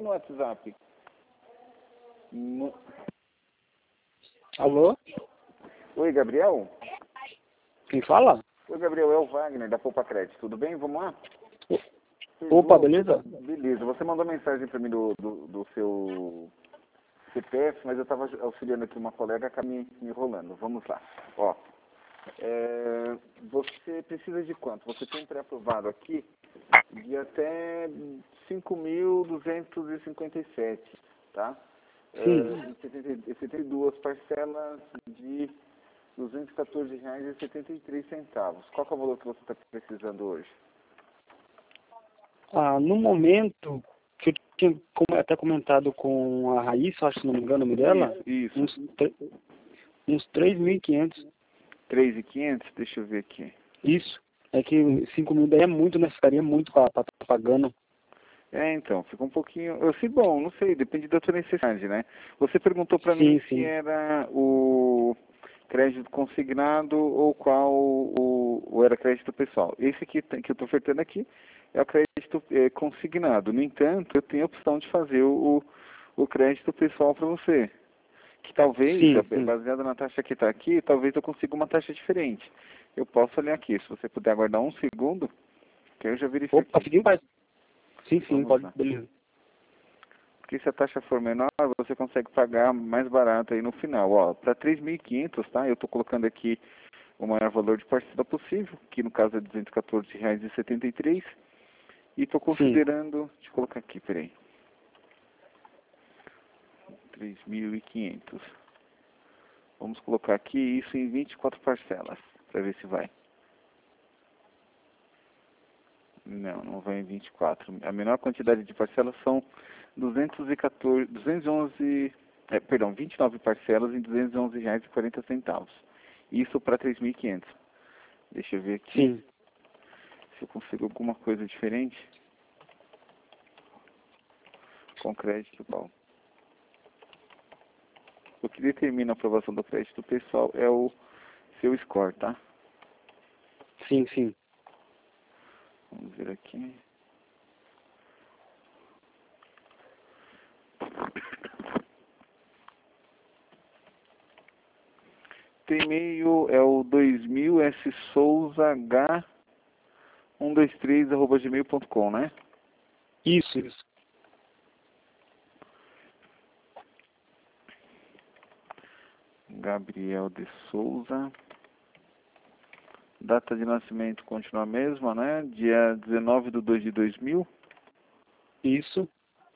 no WhatsApp. Alô? Oi, Gabriel? Quem fala? Oi, Gabriel, é o Wagner, da Poupa Crédito. Tudo bem? Vamos lá? Opa, beleza? Beleza. Você mandou mensagem para mim do seu CPF, mas eu estava auxiliando aqui uma colega que me enrolando. Vamos lá. Ó, você precisa de quanto? Você tem um pré-aprovado aqui de até 5.257, tá? Sim. 72 parcelas de R$ 214,73. Qual que é o valor que você está precisando hoje? No momento, que eu tinha até comentado com a Raíssa, acho que se não me engano o nome dela, Isso. uns 3.500. 3.500? Deixa eu ver aqui. Isso. É que 5 mil daí é muito, né? Ficaria muito para estar pagando. Então, fica um pouquinho... bom, não sei, depende da tua necessidade, né? Você perguntou para mim Sim. se era o crédito consignado ou qual ou era crédito pessoal. Esse aqui que eu estou ofertando aqui é o crédito consignado. No entanto, eu tenho a opção de fazer o crédito pessoal para você. Que talvez, Sim. baseado na taxa que está aqui, talvez eu consiga uma taxa diferente. Eu posso olhar aqui, se você puder aguardar um segundo, que eu já verifico. Opa, fiquem em paz. Sim, Vamos pode, lá. beleza. Porque se a taxa for menor, você consegue pagar mais barato aí no final. Ó, para 3.500, tá? Eu estou colocando aqui o maior valor de parcela possível, que no caso é R$ 214,73. E estou considerando... Deixa eu colocar aqui, peraí. 3.500. Vamos colocar aqui isso em 24 parcelas, para ver se vai. Não vai em 24. A menor quantidade de parcelas são 29 parcelas em R$ 211,40. Isso para 3.500. Deixa eu ver aqui se eu consigo alguma coisa diferente. Com crédito, Paulo. O que determina a aprovação do crédito pessoal é o seu score, tá? Sim. Vamos ver aqui. Tem e-mail é o 2000ssouzaH123@gmail.com, né? Isso. Gabriel de Souza. Data de nascimento continua a mesma, né? Dia 19/2/2000. Isso.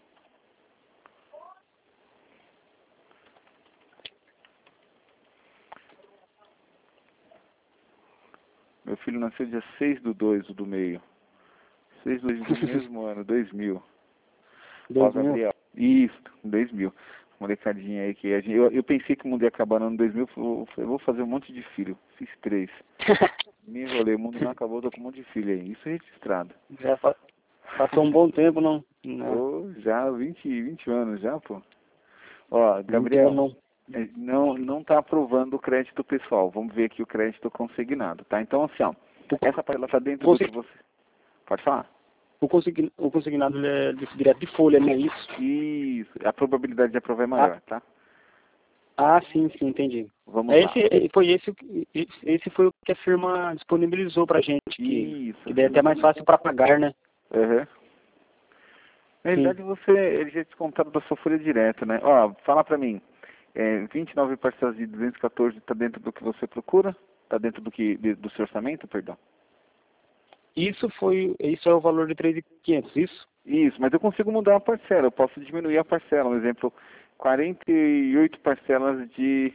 Meu filho nasceu dia 6/2, o do meio. 6/2 do mesmo ano, 2000. Ó, 2 mil. Gabriel. Isso, 2000. Molecadinha aí que eu pensei que o mundo ia acabar no ano 2000. Eu vou fazer um monte de filho. Fiz 3. Me enrolei, o mundo não acabou, tô com um monte de filho aí. Isso é registrado. Já passou um bom tempo, não? Já 20 anos já, pô. Ó, Gabriel, não tá aprovando o crédito pessoal. Vamos ver aqui o crédito consignado, tá? Então, assim, ó, essa parcela tá dentro do que você... Pode falar? O consignado ele é direto de folha, não é isso? Isso. A probabilidade de aprovar é maior, tá? Sim, entendi. Vamos lá. Esse foi o que a firma disponibilizou pra gente, que Isso. daí é até mais fácil para pagar, né? Uhum. Na realidade, ele já é descontado da sua folha direta, né? Ó, fala pra mim. 29 parcelas de 214 tá dentro do que você procura? Tá dentro do seu orçamento, perdão? Isso é o valor de 3.500, isso? Isso, mas eu consigo mudar a parcela, eu posso diminuir a parcela. Um exemplo, 48 parcelas de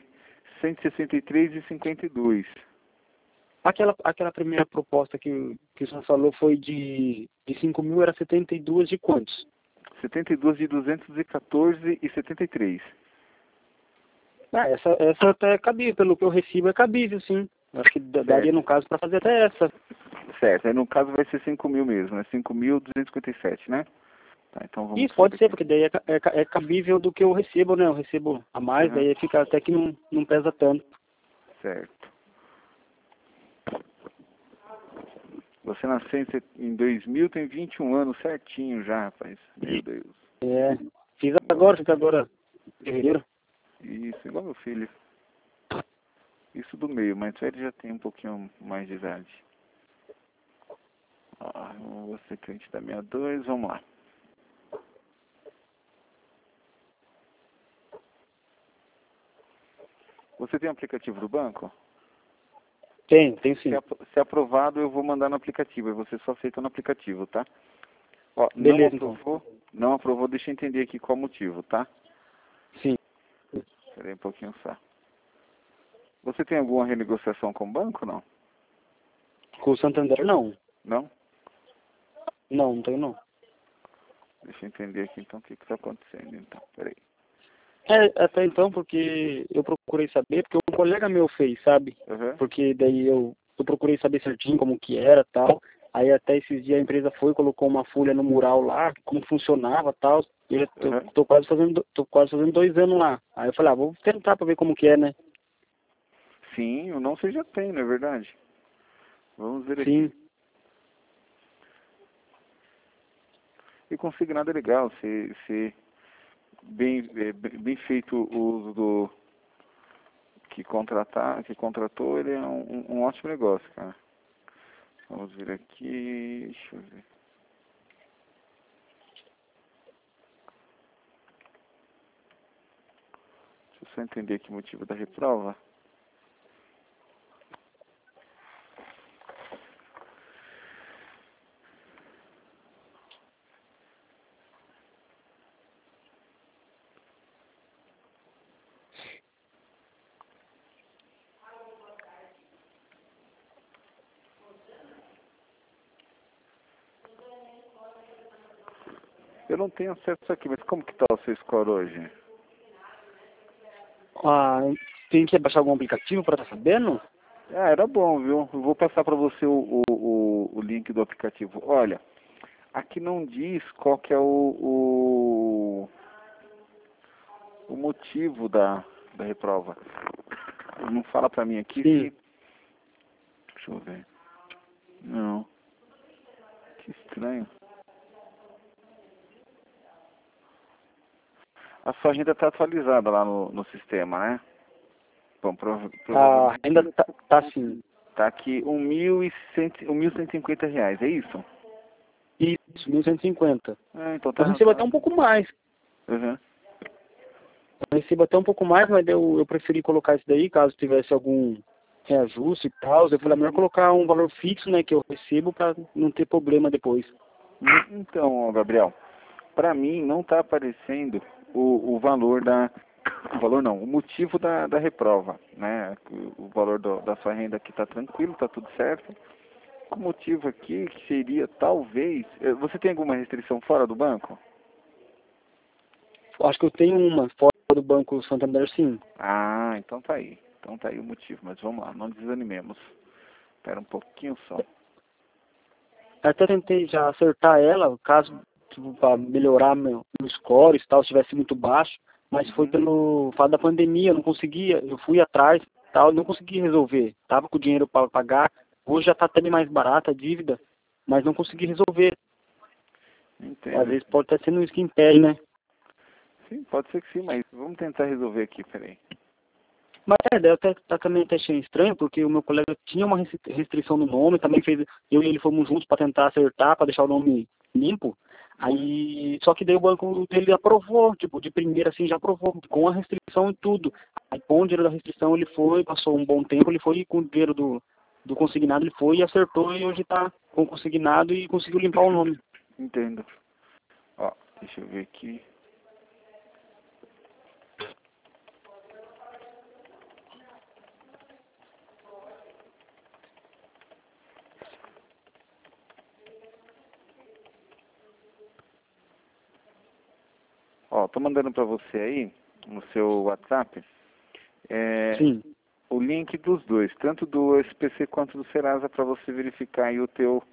163,52. Aquela primeira proposta que o senhor falou foi de 5 mil, era 72 de quantos? 72 de 214,73. Essa até é cabível, pelo que eu recebo é cabível, sim. Acho que daria no caso para fazer até essa. Certo, aí no caso vai ser 5 mil mesmo, né? 5.257, né? Tá, então vamos Isso pode ser, aqui. porque daí é cabível do que eu recebo, né? Eu recebo a mais, daí fica até que não pesa tanto. Certo. Você nasceu em 2000, tem 21 anos certinho já, rapaz. Meu Deus. Fiz agora, em fevereiro. Isso, igual meu filho. Isso do meio, mas ele já tem um pouquinho mais de idade. Você cliente da 62, vamos lá. Você tem aplicativo do banco? Tem sim. Se aprovado, eu vou mandar no aplicativo. E você só aceita no aplicativo, tá? Ó, Beleza, não aprovou, deixa eu entender aqui qual motivo, tá? Sim. Espera aí um pouquinho só. Você tem alguma renegociação com o banco, não? Com o Santander, não. Não? Não tenho, não. Deixa eu entender aqui, então, o que está acontecendo, então. Peraí. Até então, porque eu procurei saber, porque um colega meu fez, sabe? Uhum. Porque daí eu procurei saber certinho como que era tal. Aí até esses dias a empresa foi, colocou uma folha no mural lá, como funcionava tal. E eu tô quase fazendo 2 anos lá. Aí eu falei, vou tentar pra ver como que é, né? Sim, o não você já tem, não é verdade? Vamos ver Sim. aqui. E consignado é legal, se bem feito o uso do que contratou, ele é um ótimo negócio, cara. Vamos ver aqui, deixa eu ver. Deixa eu só entender aqui o motivo da reprova. Eu não tenho acesso aqui, mas como que tá o seu score hoje? Tem que baixar algum aplicativo pra estar sabendo? Era bom, viu? Eu vou passar para você o link do aplicativo. Olha, aqui não diz qual que é o motivo da reprova. Não fala para mim aqui Sim. se... Deixa eu ver. Não. Que estranho. A sua renda está atualizada lá no sistema, né? Bom, Ainda tá sim. tá aqui R$ 1.150, é isso? Isso, 1.150. Então Eu recebo até um pouco mais. Uhum. Eu recebo até um pouco mais, mas eu preferi colocar isso daí, caso tivesse algum reajuste e tal. Eu falei, é melhor colocar um valor fixo, né, que eu recebo para não ter problema depois. Então, Gabriel, para mim não está aparecendo o valor o valor não, o motivo da reprova, né? O valor da sua renda aqui está tranquilo, está tudo certo. O motivo aqui que seria talvez, você tem alguma restrição fora do banco? Acho que eu tenho uma fora do Banco Santander, sim. Então tá aí. Então tá aí o motivo, mas vamos lá, não desanimemos. Espera um pouquinho só. Até tentei já acertar ela, caso para melhorar meu score e tal, se estivesse muito baixo, mas foi pelo fato da pandemia, eu não conseguia, eu fui atrás tal, não consegui resolver. Tava com o dinheiro para pagar, hoje já está até bem mais barata a dívida, mas não consegui resolver. Entendo. Às vezes pode estar sendo isso que impede, né? Sim, pode ser que sim, mas vamos tentar resolver aqui, peraí. Mas eu também até achei estranho, porque o meu colega tinha uma restrição no nome, também fez, eu e ele fomos juntos para tentar acertar, para deixar o nome limpo. Aí, só que daí o banco dele aprovou, tipo, de primeira assim já aprovou, com a restrição e tudo. Aí com o dinheiro da restrição ele foi, passou um bom tempo, ele foi com o dinheiro do consignado, ele foi e acertou e hoje está com o consignado e conseguiu limpar o nome. Entendo. Ó, deixa eu ver aqui. Ó, tô mandando para você aí, no seu WhatsApp, Sim. o link dos dois, tanto do SPC quanto do Serasa, para você verificar aí o teu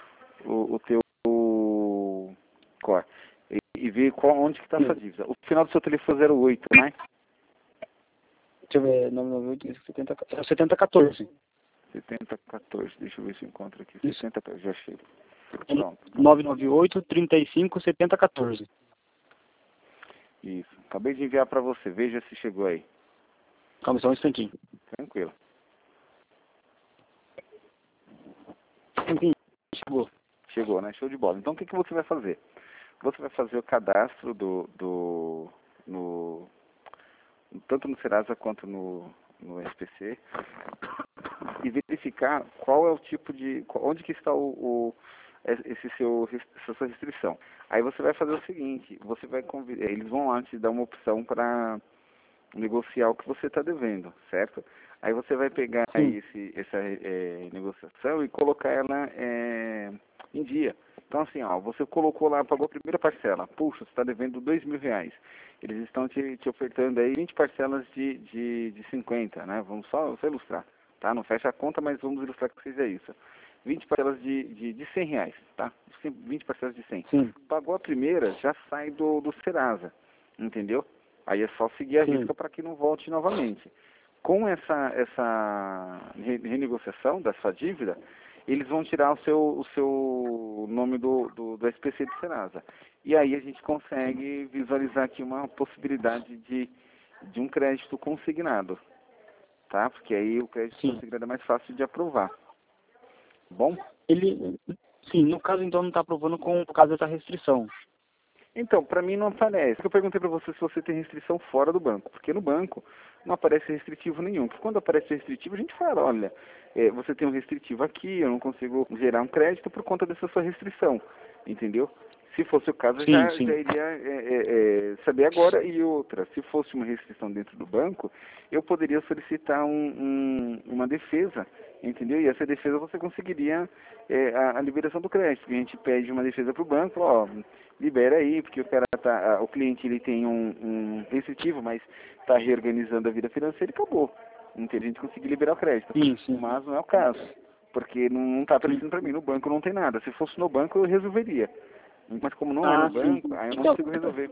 core. E ver onde que está essa dívida. O final do seu telefone é 08, né? Deixa eu ver, 998, 7014. 7014, deixa eu ver se eu encontro aqui. Isso. 7014, já achei. Pronto. 998 35 70 14. Isso. Acabei de enviar para você. Veja se chegou aí. Calma só um instantinho. Tranquilo. Enfim, chegou. Chegou, né? Show de bola. Então, o que você vai fazer? Você vai fazer o cadastro tanto no Serasa quanto no SPC e verificar qual é o tipo onde que está essa sua restrição. Aí você vai fazer o seguinte, eles vão lá te dar uma opção para negociar o que você está devendo, certo? Aí você vai pegar aí essa negociação e colocar ela em dia. Então assim, ó, você colocou lá, pagou a primeira parcela, puxa, você está devendo R$ 2.000. Eles estão te ofertando aí 20 parcelas de 50, né? Vamos só ilustrar, tá? Não fecha a conta, mas vamos ilustrar que seja isso. 20 parcelas de R$ 100, tá? 20 parcelas de 100. Sim. Pagou a primeira, já sai do Serasa, entendeu? Aí é só seguir a risca para que não volte novamente. Com essa renegociação da sua dívida, eles vão tirar o seu nome do SPC do Serasa. E aí a gente consegue visualizar aqui uma possibilidade de um crédito consignado, tá? Porque aí o crédito consignado é mais fácil de aprovar. Bom? Sim, no caso então não está aprovando por causa dessa restrição. Então, para mim não aparece. Eu perguntei para você se você tem restrição fora do banco, porque no banco não aparece restritivo nenhum. Porque quando aparece restritivo, a gente fala, olha, você tem um restritivo aqui, eu não consigo gerar um crédito por conta dessa sua restrição, entendeu? Se fosse o caso, eu já iria saber agora. E outra, se fosse uma restrição dentro do banco, eu poderia solicitar uma defesa, entendeu? E essa defesa você conseguiria a liberação do crédito. A gente pede uma defesa para o banco, ó, libera aí, porque o cliente ele tem um restritivo, mas está reorganizando a vida financeira e acabou. Entende? A gente conseguir liberar o crédito. Sim. Mas não é o caso, porque não está aparecendo para mim. No banco não tem nada. Se fosse no banco, eu resolveria. Mas como não é no banco, aí eu não consigo resolver.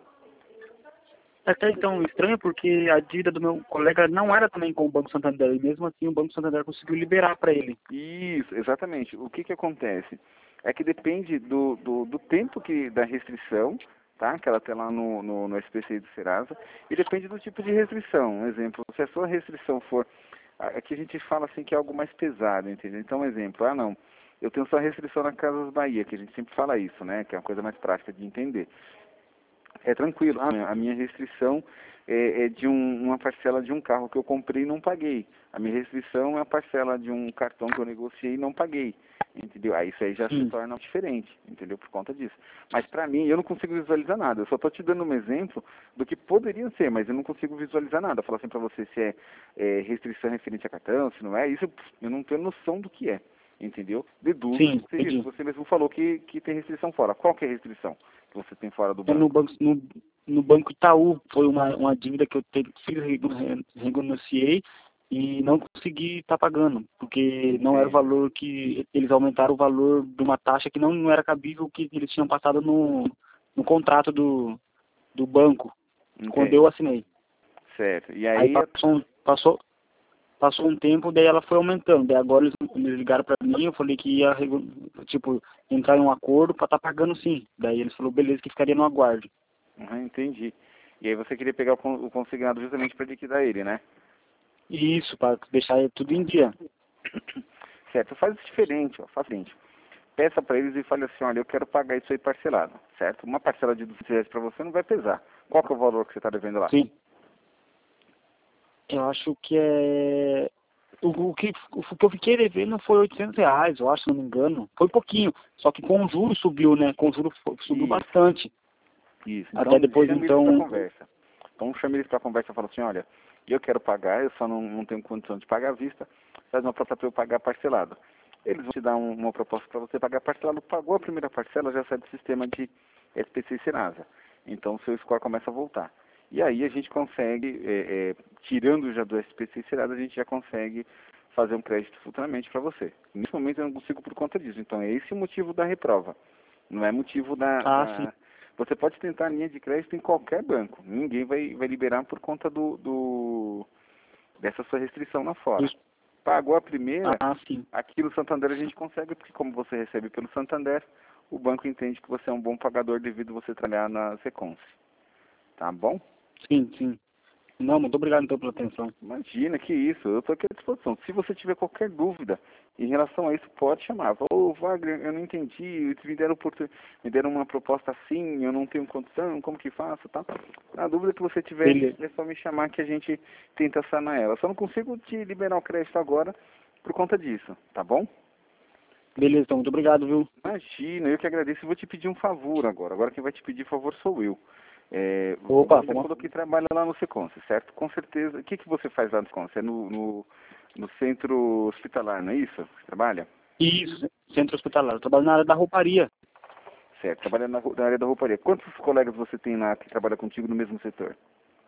Até então estranho, porque a dívida do meu colega não era também com o Banco Santander, e mesmo assim o Banco Santander conseguiu liberar para ele. Isso, exatamente. O que acontece? É que depende do tempo da restrição, tá? Que ela tem lá no SPC do Serasa, e depende do tipo de restrição. Um exemplo, se a sua restrição for... Aqui a gente fala assim que é algo mais pesado, entendeu? Então, um exemplo, não, eu tenho só restrição na Casas Bahia, que a gente sempre fala isso, né? Que é uma coisa mais prática de entender. É tranquilo. A minha restrição é de uma parcela de um carro que eu comprei e não paguei. A minha restrição é a parcela de um cartão que eu negociei e não paguei. Entendeu? Aí isso aí já se torna diferente, entendeu? Por conta disso. Mas para mim, eu não consigo visualizar nada. Eu só estou te dando um exemplo do que poderia ser, mas eu não consigo visualizar nada. Falar assim para você se é restrição referente a cartão, se não é. Isso eu não tenho noção do que é. Entendeu? Deduzo que seja isso. Você mesmo falou que tem restrição fora. Qual que é a restrição que você tem fora do banco? No Banco Itaú, foi uma dívida que eu renegociei e não consegui estar pagando, porque não era o valor que... Eles aumentaram o valor de uma taxa que não era cabível que eles tinham passado no contrato do banco, quando eu assinei. Certo. E aí passou um tempo, daí ela foi aumentando. Daí agora eles ligaram para mim, eu falei que ia, entrar em um acordo para estar pagando sim. Daí eles falaram, beleza, que ficaria no aguardo. Entendi. E aí você queria pegar o consignado justamente para liquidar ele, né? Isso, para deixar tudo em dia. Certo. Faz diferente, ó. Faz o seguinte. Peça para eles e fale assim, olha, eu quero pagar isso aí parcelado, certo? Uma parcela de R$200 para você não vai pesar. Qual que é o valor que você está devendo lá? Sim. Eu acho que é... O que eu fiquei devendo foi R$800, eu acho, se não me engano. Foi pouquinho, só que com o juro subiu, né? Com o juro subiu bastante. Isso. Então, até depois, chame eles para conversa. Então, chame eles para conversa e fala assim, olha, eu quero pagar, eu só não tenho condição de pagar à vista, faz uma proposta para eu pagar parcelado. Eles vão te dar uma proposta para você pagar parcelado. Pagou a primeira parcela, já sai do sistema de SPC e Serasa. Então, o seu score começa a voltar. E aí a gente consegue, tirando já do SPC e Serasa, a gente já consegue fazer um crédito futuramente para você. Nesse momento eu não consigo por conta disso. Então, é esse o motivo da reprova. Não é motivo sim. Você pode tentar linha de crédito em qualquer banco. Ninguém vai liberar por conta dessa sua restrição lá fora. Pagou a primeira, sim. aqui no Santander a gente consegue, porque como você recebe pelo Santander, o banco entende que você é um bom pagador devido a você trabalhar na Seconce. tá bom? Sim, sim. Não, muito obrigado então pela atenção. Imagina, que isso, eu estou aqui à disposição. Se você tiver qualquer dúvida em relação a isso, pode chamar. Ô, Wagner, eu não entendi, me deram uma proposta assim, eu não tenho condição, como que faço, tá? Na dúvida que você tiver, Beleza. é só me chamar que a gente tenta sanar ela. Só não consigo te liberar o crédito agora por conta disso, tá bom? Beleza, então, muito obrigado, viu? Imagina, eu que agradeço. Eu vou te pedir um favor agora. Agora quem vai te pedir favor sou eu. Opa, Você falou que trabalha lá no Seconce, certo? Com certeza. O que, que você faz lá no Seconce? É no centro hospitalar, não é isso? Você trabalha? isso, centro hospitalar. Eu trabalho na área da rouparia. Certo, trabalha na área da rouparia. Quantos colegas você tem lá que trabalham contigo no mesmo setor?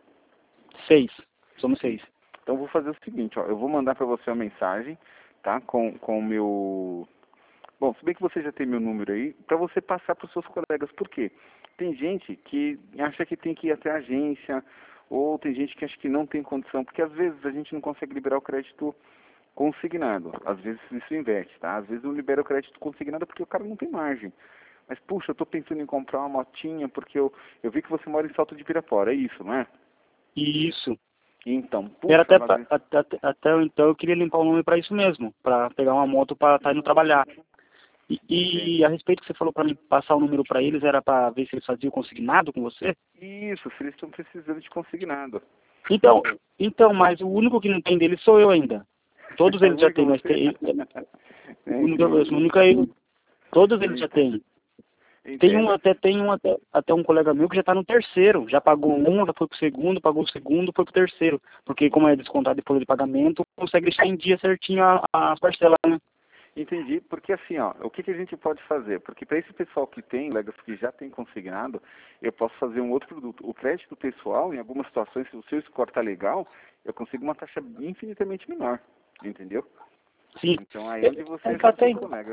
6. Somos 6. Então eu vou fazer o seguinte, ó. Eu vou mandar para você uma mensagem, tá? Com o meu... Bom, se bem que você já tem meu número aí, para você passar para os seus colegas. Por quê? Tem gente que acha que tem que ir até a agência, ou tem gente que acha que não tem condição, porque às vezes a gente não consegue liberar o crédito consignado. Às vezes isso inverte, tá? Às vezes não libera o crédito consignado porque o cara não tem margem. Mas, puxa, eu estou pensando em comprar uma motinha porque eu vi que você mora em Salto de Pirapora, é isso, não é? Isso. Então, Era puxa, até, às vezes... até então eu queria limpar o nome para isso mesmo, para pegar uma moto para estar indo trabalhar. E a respeito que você falou para mim passar o número para eles, era para ver se eles faziam consignado com você? Isso, se eles estão precisando de consignado. Então, mas o único que não tem deles sou eu ainda. Todos eles já têm, mas tem, o único é eu. Todos eles já têm. Tem até um colega meu que já está no terceiro, já pagou um, já foi pro segundo, pagou o segundo, foi pro terceiro. Porque como é descontado depois de pagamento, consegue deixar em dia certinho as parcelas, né? Entendi, porque assim, ó, o que, que a gente pode fazer? Porque para esse pessoal que tem, colegas que já tem consignado, eu posso fazer um outro produto. O crédito pessoal, em algumas situações, se o seu score tá legal, eu consigo uma taxa infinitamente menor, entendeu? Sim. Então aí é onde você ajuda Até, os colegas.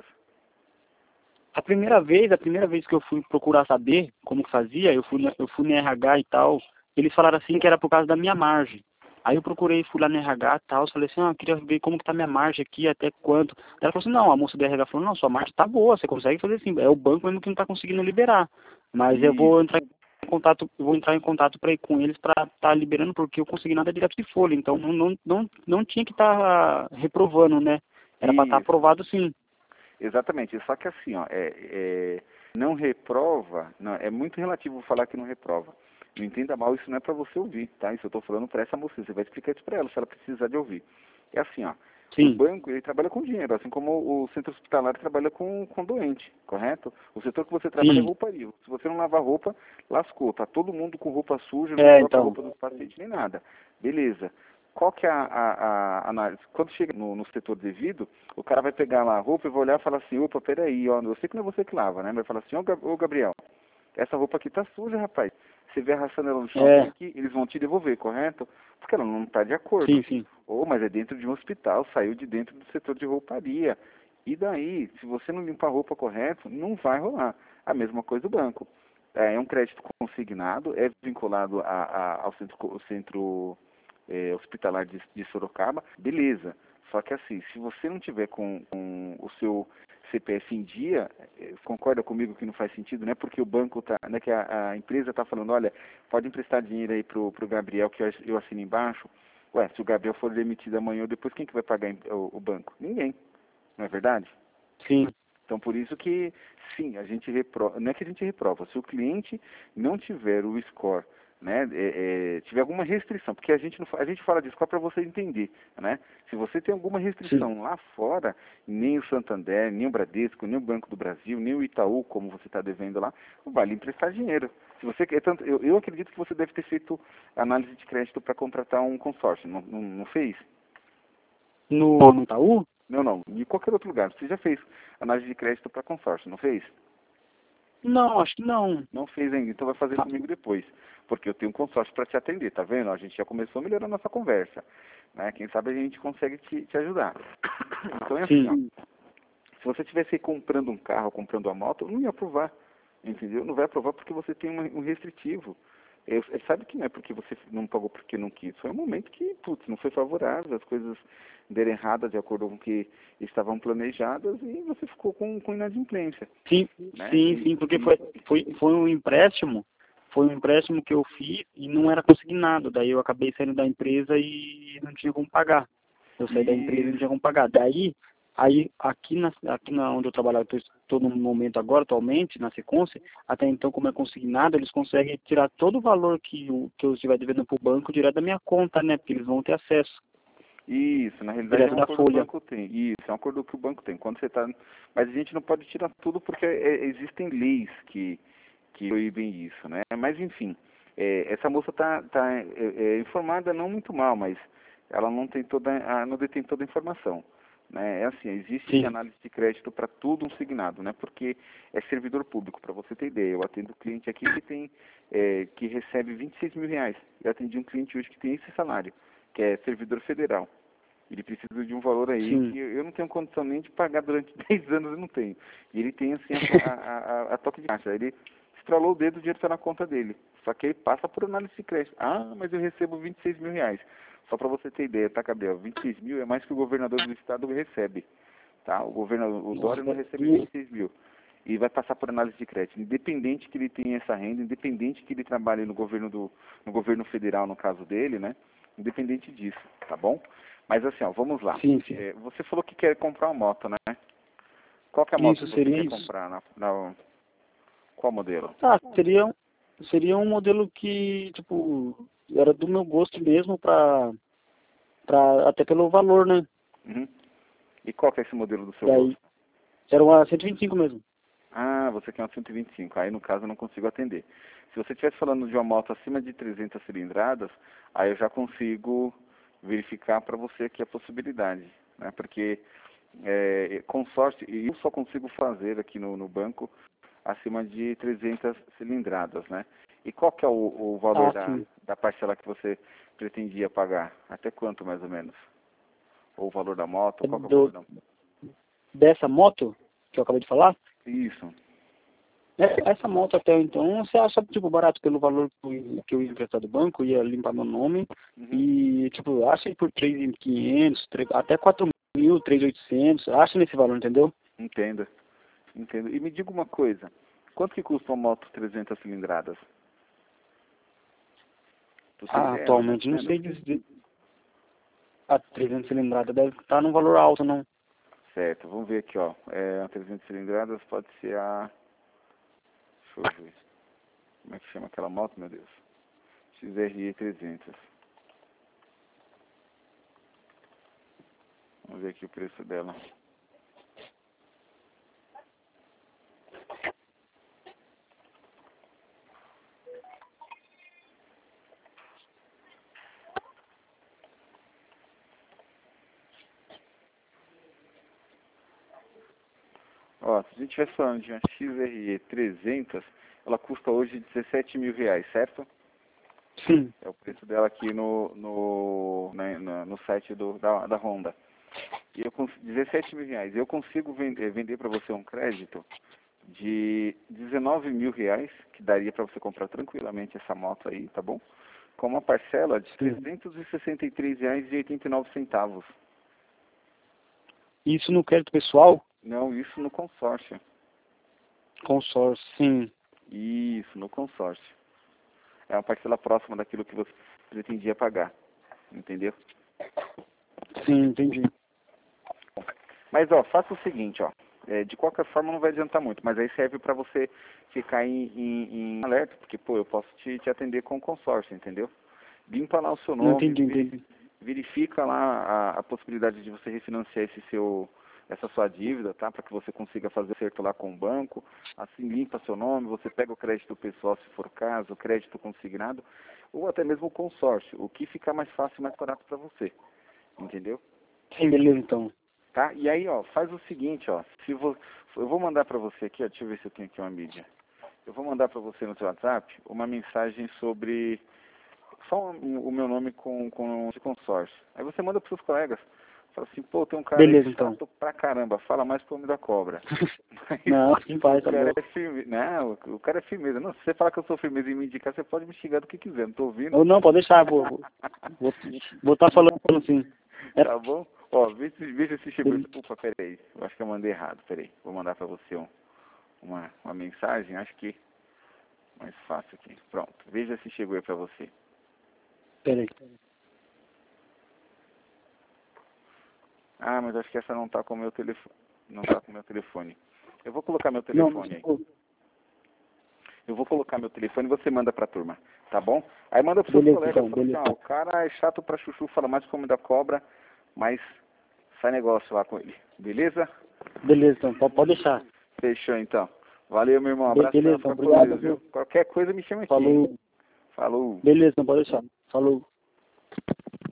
a primeira vez que eu fui procurar saber como que fazia, eu fui no RH e tal, eles falaram assim que era por causa da minha margem. Aí eu procurei, fui lá no RH e tal, falei assim, eu queria ver como que tá minha margem aqui, até quanto. Ela falou assim, não, a moça do RH falou, não, sua margem tá boa, você consegue fazer assim, é o banco mesmo que não tá conseguindo liberar. Mas eu vou entrar em contato para ir com eles para tá liberando, porque eu consegui nada direto de folha, então não tinha que estar reprovando, né? Era para estar Isso, aprovado sim. exatamente. Só que assim, ó, não reprova, não, é muito relativo falar que não reprova. Não entenda mal, isso não é para você ouvir, tá? Isso eu estou falando para essa moça, você vai explicar isso para ela, se ela precisar de ouvir. É assim, ó, o Sim, banco, ele trabalha com dinheiro, assim como o centro hospitalar trabalha com doente, correto? O setor que você trabalha é sim. rouparia. Se você não lavar roupa, lascou, tá todo mundo com roupa suja, não É, troca a então. roupa dos pacientes nem nada. Beleza. Qual que é a análise? Quando chega no setor devido, o cara vai pegar lá a roupa e vai olhar e falar assim, opa, peraí, ó, eu sei que não é você que lava, né? Vai falar assim, ô Gabriel, essa roupa aqui tá suja, rapaz. Você vê arrastando ela no chãozinho É, aqui, eles vão te devolver, correto? Porque ela não está de acordo. sim, sim. Ou, mas é dentro de um hospital, saiu de dentro do setor de rouparia. E daí, se você não limpar a roupa correto, não vai rolar. A mesma coisa do banco. É um crédito consignado, é vinculado ao centro hospitalar de Sorocaba, beleza. Só que assim, se você não tiver com o seu CPF em dia, concorda comigo que não faz sentido, né? Porque o banco tá, né, que a empresa está falando, olha, pode emprestar dinheiro aí pro Gabriel que eu assino embaixo. Ué, se o Gabriel for demitido amanhã ou depois, quem que vai pagar o banco? Ninguém, não é verdade? Sim, Então, por isso que, sim, a gente reprova, não é que a gente reprova, se o cliente não tiver o score, né, tiver alguma restrição, porque a gente, não, a gente fala de score para você entender, né? Se você tem alguma sim, restrição lá fora, nem o Santander, nem o Bradesco, nem o Banco do Brasil, nem o Itaú, como você está devendo lá, não vai lhe emprestar dinheiro. Se você, eu acredito que você deve ter feito análise de crédito para contratar um consórcio, não fez? no Itaú? Não, não, em qualquer outro lugar. Você já fez análise de crédito para consórcio, não fez? Não, acho que não. Não fez ainda, então vai fazer Ah, comigo depois, porque eu tenho um consórcio para te atender, tá vendo? A gente já começou a melhorar a nossa conversa, né? Quem sabe a gente consegue te ajudar. Então é assim, ó, sim, se você estivesse comprando um carro, comprando uma moto, não ia aprovar, entendeu? Não vai aprovar porque você tem um restritivo. Sabe que não é porque você não pagou porque não quis, foi um momento que, putz, não foi favorável, as coisas deram errada de acordo com o que estavam planejadas e você ficou com inadimplência, sim, né? sim, sim, porque foi um empréstimo. foi um empréstimo que eu fiz e não era consignado. Daí eu acabei saindo da empresa e não tinha como pagar. Eu saí da empresa e não tinha como pagar. Daí, aqui onde eu trabalho, eu estou no momento agora, atualmente, na Seconce, até então, como é consignado, eles conseguem tirar todo o valor que eu estiver devendo para o banco direto da minha conta, né? Porque eles vão ter acesso. Isso, na realidade Direto é um da acordo que o folha. banco tem. Isso, é um acordo que o banco tem. Quando você está. Mas a gente não pode tirar tudo porque existem leis que proíbem isso, né? Mas enfim, essa moça tá informada não muito mal, mas ela não tem não detém toda a informação. Né? É assim, existe Sim. análise de crédito para tudo consignado, né? Porque é servidor público, para você ter ideia. Eu atendo cliente aqui que recebe R$ 26.000. Eu atendi um cliente hoje que tem esse salário, que é servidor federal. Ele precisa de um valor aí Sim. que eu não tenho condição nem de pagar durante 10 anos, eu não tenho. E ele tem assim a toque de caixa. Ele estralou o dedo, o dinheiro está na conta dele. Só que ele passa por análise de crédito. Ah, mas eu recebo R$ 26.000. Só para você ter ideia, tá, Gabriel? 26 mil é mais que o governador do estado recebe. Tá? O Dória não recebe 26 mil. E vai passar por análise de crédito. Independente que ele tenha essa renda, independente que ele trabalhe no governo federal, no caso dele, né? Independente disso, tá bom? Mas assim, ó, vamos lá. Sim, sim. Você falou que quer comprar uma moto, né? Qual que é a moto Isso, que você seria quer isso. comprar? Qual modelo? Ah, seria um modelo que, tipo, era do meu gosto mesmo até pelo valor, né? Uhum. E qual que é esse modelo do seu Daí, gosto? era uma 125 mesmo. Ah, você quer uma 125. Aí, no caso, eu não consigo atender. Se você estivesse falando de uma moto acima de 300 cilindradas, aí eu já consigo verificar para você aqui a possibilidade, né? Porque consórcio, e eu só consigo fazer aqui no banco acima de 300 cilindradas, né? E qual que é o valor Ah, sim. da parcela que você pretendia pagar? Até quanto, mais ou menos? Ou o valor da moto? É Qual que é o valor da moto? dessa moto que eu acabei de falar, Isso. essa moto até então, você acha, tipo, barato pelo valor que eu ia emprestar do banco, ia limpar meu nome, Uhum. e, tipo, acha aí por 3.500, até 4.000, 3.800, acha nesse valor, entendeu? Entendo. Entendo. E me diga uma coisa. Quanto que custa uma moto 300 cilindradas? Tu tem Ah, ideia, mais ou atualmente, não menos? sei dizer. A 300 cilindrada deve estar num valor alto, não? Certo. Vamos ver aqui, ó. A 300 cilindradas pode ser a... Deixa eu ver. Como é que chama aquela moto, meu Deus? XRE 300. Vamos ver aqui o preço dela. Ó, se a gente estiver falando de uma XRE 300, ela custa hoje R$ 17.000, certo? Sim. É o preço dela aqui no site da Honda. E eu R$ 17.000. Eu consigo vender para você um crédito de R$ 19.000, que daria para você comprar tranquilamente essa moto aí, tá bom? Com uma parcela de Sim. R$ 363,89. Isso no crédito pessoal, Não, isso no consórcio. consórcio, sim. Isso, no consórcio. É uma parcela próxima daquilo que você pretendia pagar. Entendeu? Sim, entendi. Mas, ó, faça o seguinte, ó. De qualquer forma não vai adiantar muito, mas aí serve para você ficar em alerta, porque, pô, eu posso te atender com consórcio, entendeu? Limpa lá o seu Não nome, entendi, entendi. verifica lá a possibilidade de você refinanciar essa sua dívida, tá? Para que você consiga fazer acerto lá com o banco. Assim, limpa seu nome, você pega o crédito pessoal, se for o caso, o crédito consignado, ou até mesmo o consórcio, o que ficar mais fácil e mais barato para você, entendeu? Sim, beleza, então. Tá? E aí, ó, faz o seguinte, ó, eu vou mandar para você aqui, ó, deixa eu ver se eu tenho aqui uma mídia. Eu vou mandar para você no seu WhatsApp uma mensagem sobre só o meu nome com esse consórcio. Aí você manda para seus colegas. Fala assim, pô, tem um cara aí Beleza, então. chato pra caramba, fala mais pro homem da cobra. Mas Não, em o paz, tá cara bom. é firme. Não, o cara é firmeza. Não, se você falar que eu sou firmeza e me indicar, você pode me xingar do que quiser, não tô ouvindo. Ou não, pode deixar, vou estar falando sim. Tá bom? Ó, vê se esse chegou. Bel- Opa, peraí. Eu acho que eu mandei errado, peraí. Vou mandar pra você uma mensagem, acho que Mais fácil aqui. Pronto. Veja se chegou aí pra você. Peraí. Ah, mas acho que essa não tá com o meu telefone. Não tá com o meu telefone. Eu vou colocar meu Não, telefone aí. Eu vou colocar meu telefone e você manda pra turma, tá bom? Aí manda pro seu Beleza, colega, então, fala assim, beleza. o cara é chato pra chuchu, fala mais como da cobra, mas sai negócio lá com ele, beleza? Beleza, então, pode deixar. Fechou então. Valeu, meu irmão, abração, Beleza, fica então, com obrigado, Deus, viu? viu? Qualquer coisa me chama aqui, hein? Falou. Falou. Beleza, então, pode deixar. Falou.